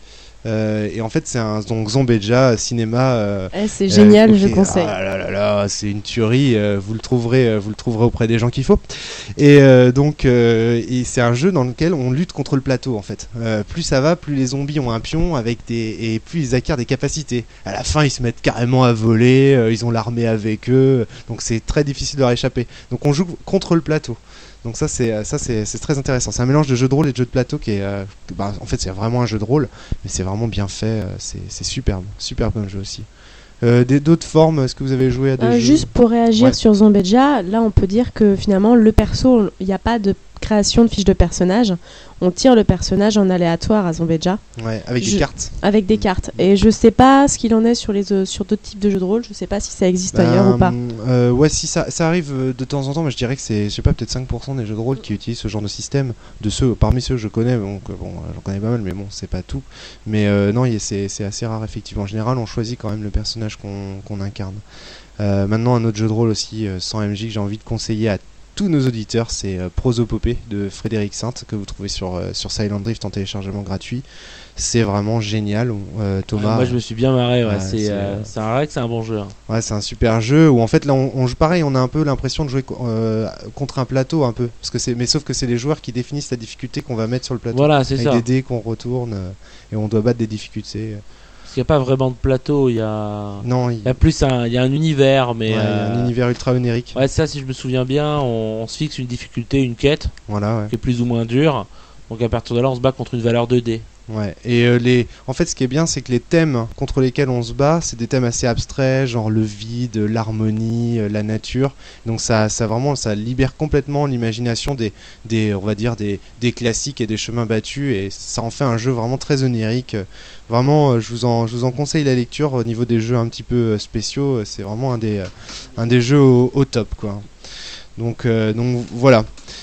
Et en fait c'est un Zombeja cinéma. C'est génial, je conseille. Ah là, c'est une tuerie. Vous le trouverez auprès des gens qu'il faut. Et donc c'est un jeu dans lequel on lutte contre le plateau en fait. Plus ça va, plus les zombies ont un pion et plus ils acquièrent des capacités. À la fin ils se mettent carrément à voler, ils ont l'armée avec eux, donc c'est très difficile de leur échapper. Donc on joue contre le plateau. Donc ça c'est très intéressant. C'est un mélange de jeu de rôle et de jeu de plateau qui est en fait c'est vraiment un jeu de rôle, mais c'est vraiment bien fait. C'est superbe comme jeu aussi. D'autres formes, est-ce que vous avez joué à des jeux juste pour réagir sur Zombeja, là on peut dire que finalement le perso, il n'y a pas de création de fiche de personnage. On tire le personnage en aléatoire à Zombeja. Ouais, avec des cartes. Avec des cartes. Et je sais pas ce qu'il en est sur d'autres types de jeux de rôle. Je sais pas si ça existe ailleurs ou pas. Ouais, si ça arrive de temps en temps, mais je dirais que c'est, je sais pas, peut-être 5% des jeux de rôle qui utilisent ce genre de système. Parmi ceux que je connais, j'en connais pas mal, mais bon, c'est pas tout. Mais non, c'est assez rare effectivement. En général, on choisit quand même le personnage qu'on incarne. Maintenant, un autre jeu de rôle aussi sans MJ que j'ai envie de conseiller à tous nos auditeurs, c'est Prosopopée de Frédéric Sainte que vous trouvez sur Silent Drift en téléchargement gratuit. C'est vraiment génial. Thomas, moi je me suis bien marré. C'est vrai que c'est un bon jeu. Ouais, c'est un super jeu où en fait là on joue pareil, on a un peu l'impression de jouer contre un plateau un peu, mais sauf que c'est les joueurs qui définissent la difficulté qu'on va mettre sur le plateau. Voilà, c'est avec ça. Des dés qu'on retourne et on doit battre des difficultés. Parce qu'il n'y a pas vraiment de plateau, il y a plus il y a un univers, mais il y a un univers ultra onirique. Ouais, ça, si je me souviens bien, on se fixe une difficulté, une quête, qui est plus ou moins dure. Donc à partir de là, on se bat contre une valeur de dés. Ouais. Et en fait, ce qui est bien, c'est que les thèmes contre lesquels on se bat, c'est des thèmes assez abstraits, genre le vide, l'harmonie, la nature. Donc ça libère complètement l'imagination on va dire des classiques et des chemins battus, et ça en fait un jeu vraiment très onirique. Vraiment, je vous en conseille la lecture au niveau des jeux un petit peu spéciaux. C'est vraiment un des jeux au top, quoi. Donc voilà.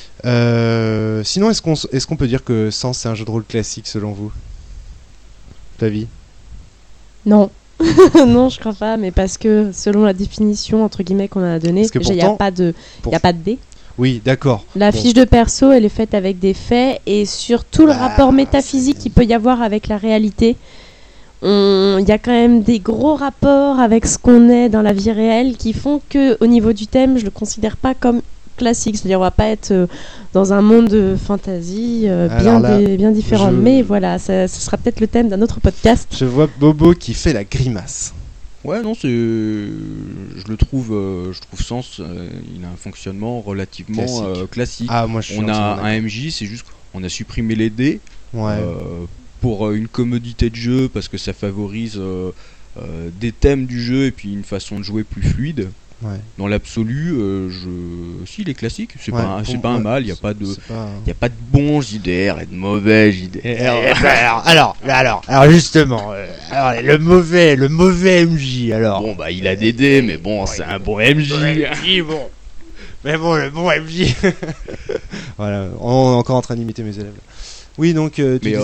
Sinon, est-ce qu'on peut dire que Sens c'est un jeu de rôle classique selon vous, Flavie? Non. Non, je crois pas, mais parce que selon la définition entre guillemets qu'on a donnée, il n'y a pas de dés. Oui, d'accord. La fiche de perso, elle est faite avec des faits et surtout le rapport métaphysique qu'il peut y avoir avec la réalité. Il y a quand même des gros rapports avec ce qu'on est dans la vie réelle qui font que, au niveau du thème, je le considère pas comme classique, c'est-à-dire on va pas être dans un monde de fantasy bien différent, mais voilà, ce sera peut-être le thème d'un autre podcast. Je vois Bobo qui fait la grimace. Ouais, non, je trouve Sens, il a un fonctionnement relativement classique. Ah, moi, on a un MJ, c'est juste qu'on a supprimé les dés pour une commodité de jeu, parce que ça favorise des thèmes du jeu et puis une façon de jouer plus fluide. Ouais. Dans l'absolu, si il est classique, c'est pas un mal. Il y a pas de bons JDR et de mauvais JDR. Alors justement, le mauvais MJ alors. Bon bah il a des dés, mais bon c'est un bon MJ. Bon. Mais bon, le bon MJ. Voilà, on est encore en train d'imiter mes élèves. Oui, donc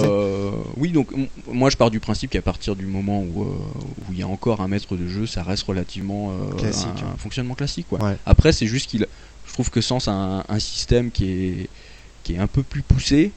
moi je pars du principe qu'à partir du moment où il y a encore un maître de jeu, ça reste relativement classique, un fonctionnement classique, quoi. Ouais. Après c'est juste Je trouve que Sens a un système qui est un peu plus poussé.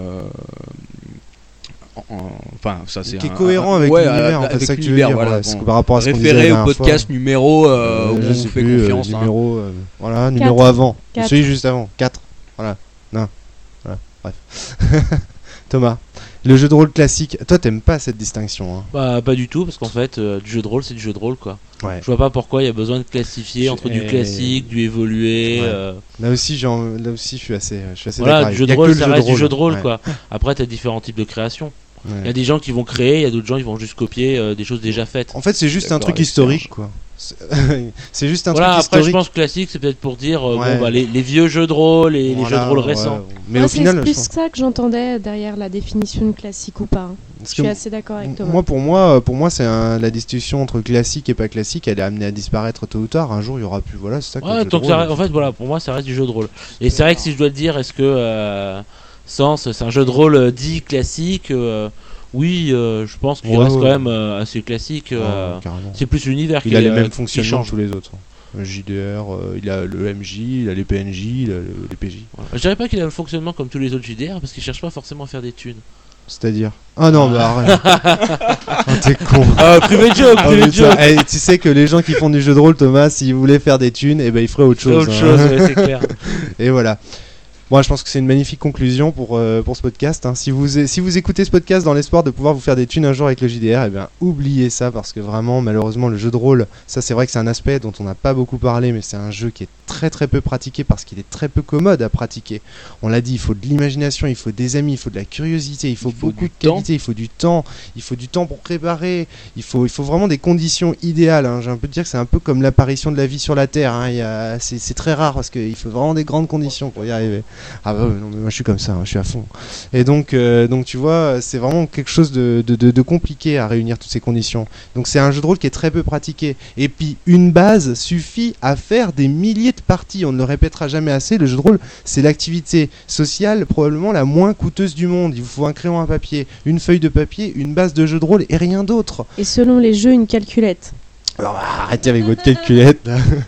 Enfin, ça c'est qui est cohérent avec l'univers, en fait, c'est ça que tu veux dire. Voilà, bon, par rapport à ce qu'on disait référé au podcast numéro où on vous fait confiance. Numéro, voilà, numéro avant. Celui juste avant. 4. Voilà. Non. Voilà. Bref. Thomas, le jeu de rôle classique, toi t'aimes pas cette distinction, hein? Bah pas du tout, parce qu'en fait du jeu de rôle c'est du jeu de rôle quoi. Ouais. Je vois pas pourquoi il y a besoin de classifier entre du classique, du évolué. Ouais. Là aussi je suis assez voilà, d'accord. Du jeu de rôle ça reste du jeu de rôle quoi. Après t'as différents types de création. Ouais. Il y a des gens qui vont créer, il y a d'autres gens qui vont juste copier des choses déjà faites. En fait c'est juste un truc historique quoi. C'est juste un truc après, historique. Je pense que classique, c'est peut-être pour dire les vieux jeux de rôle et les jeux de rôle récents. Mais au final, c'est plus ça que j'entendais derrière la définition de classique ou pas. Je suis assez d'accord avec Thomas. Pour moi, c'est la distinction entre classique et pas classique. Elle est amenée à disparaître tôt ou tard. Un jour, il y aura plus. Voilà, c'est ça. En fait, voilà, pour moi, ça reste du jeu de rôle. Et c'est vrai que si je dois te dire, est-ce que Sens, c'est un jeu de rôle dit classique? Oui, je pense qu'il reste quand même assez classique. C'est plus l'univers qui a les mêmes fonctionnements que tous les autres. Le JDR, il a le MJ, il a les PNJ, il a les PJ. Voilà. Je dirais pas qu'il a le fonctionnement comme tous les autres JDR parce qu'il cherche pas forcément à faire des thunes. C'est-à-dire Ah non, bah arrête. T'es con. Privé de joke, privé de joke. Tu sais que les gens qui font du jeu de rôle, Thomas, s'ils voulaient faire des thunes, ils feraient autre chose. C'est clair. Et voilà. Bon, je pense que c'est une magnifique conclusion pour ce podcast. Hein. Si vous écoutez ce podcast dans l'espoir de pouvoir vous faire des thunes un jour avec le JDR, oubliez ça parce que vraiment, malheureusement, le jeu de rôle, ça c'est vrai que c'est un aspect dont on n'a pas beaucoup parlé, mais c'est un jeu qui est très très peu pratiqué parce qu'il est très peu commode à pratiquer. On l'a dit, il faut de l'imagination, il faut des amis, il faut de la curiosité, il faut beaucoup de qualité, il faut du temps pour préparer, il faut vraiment des conditions idéales. Hein. J'ai un peu de dire que c'est un peu comme l'apparition de la vie sur la Terre. Hein. C'est très rare parce qu'il faut vraiment des grandes conditions pour y arriver. Ah bah non mais moi je suis comme ça, hein, je suis à fond. Et donc tu vois, c'est vraiment quelque chose de compliqué à réunir toutes ces conditions. Donc c'est un jeu de rôle qui est très peu pratiqué. Et puis une base suffit à faire des milliers de parties. On ne le répétera jamais assez. Le jeu de rôle, c'est l'activité sociale probablement la moins coûteuse du monde. Il vous faut un crayon à papier, une feuille de papier, une base de jeu de rôle et rien d'autre. Et selon les jeux, une calculette. Alors arrêtez avec votre calculette.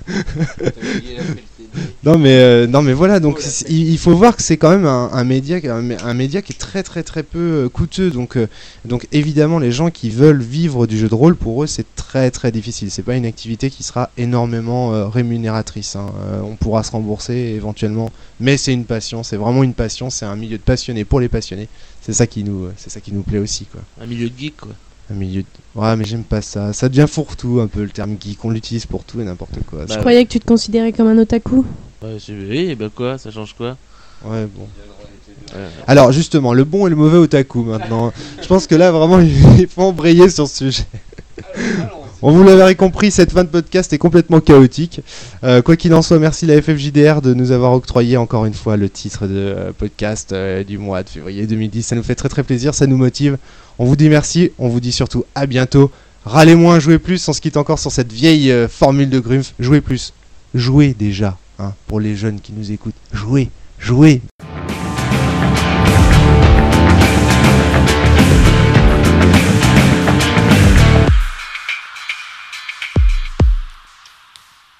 Non mais voilà, donc il faut voir que c'est quand même un média qui est très très très peu coûteux, donc évidemment les gens qui veulent vivre du jeu de rôle, pour eux c'est très très difficile. C'est pas une activité qui sera énormément rémunératrice, hein. On pourra se rembourser éventuellement, mais c'est une passion, c'est vraiment une passion, c'est un milieu de passionnés pour les passionnés. C'est ça qui nous plaît aussi quoi. Un milieu de geek quoi. Ouais, mais j'aime pas ça. Ça devient fourre-tout un peu le terme geek. On l'utilise pour tout et n'importe quoi. Je croyais que tu te considérais comme un otaku. Oui, quoi, ça change quoi? Ouais, bon. Alors justement, le bon et le mauvais otaku maintenant. Je pense que là vraiment il faut embrayer sur ce sujet. Bon, vous l'avez compris, cette fin de podcast est complètement chaotique. Quoi qu'il en soit, merci la FFJDR de nous avoir octroyé encore une fois le titre de podcast du mois de février 2010. Ça nous fait très très plaisir, ça nous motive. On vous dit merci, on vous dit surtout à bientôt. Râlez moins, jouez plus. On se quitte encore sur cette vieille formule de Grumpf. Jouez plus. Jouez déjà, hein, pour les jeunes qui nous écoutent. Jouez.